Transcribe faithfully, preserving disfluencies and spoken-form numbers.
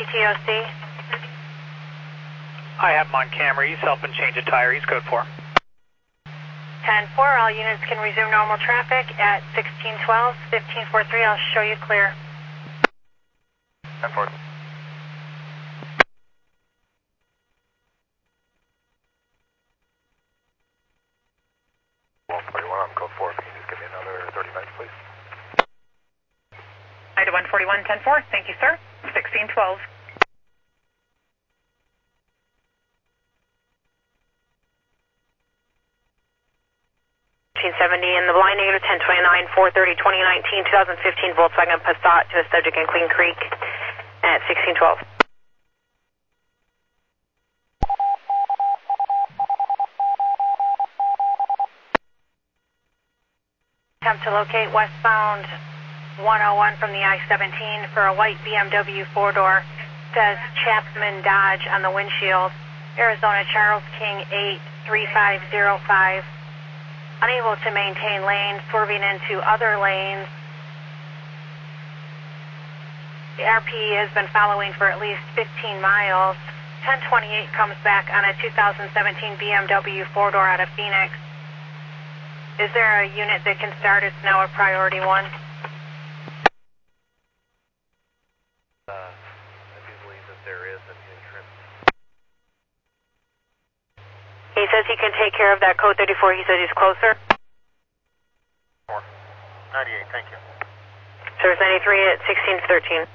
T O C. I have him on camera. He's helping change a tire. He's code four. ten four, all units can resume normal traffic at sixteen twelve, fifteen forty-three. I'll show you clear. ten four. one forty-one, I'm code four. Can you just give me another thirty minutes, please? Ida one forty-one, ten four. Thank you, sir. sixteen twelve. fifteen seventy in the blind negative ten twenty-nine, four thirty, twenty nineteen, twenty fifteen Volkswagen Passat to a subject in Queen Creek at sixteen twelve. Attempt to locate westbound one oh one from the I seventeen for a white B M W four-door. Says Chapman Dodge on the windshield. Arizona Charles King eight three five zero five. Unable to maintain lane, swerving into other lanes. The R P has been following for at least fifteen miles. ten twenty-eight comes back on a two thousand seventeen B M W four-door out of Phoenix. Is there a unit that can start? It's now a priority one. Uh, I do believe that there is an entrance. He says he can take care of that code thirty-four. He says he's closer. four ninety-eight, thank you. Service ninety-three at sixteen thirteen.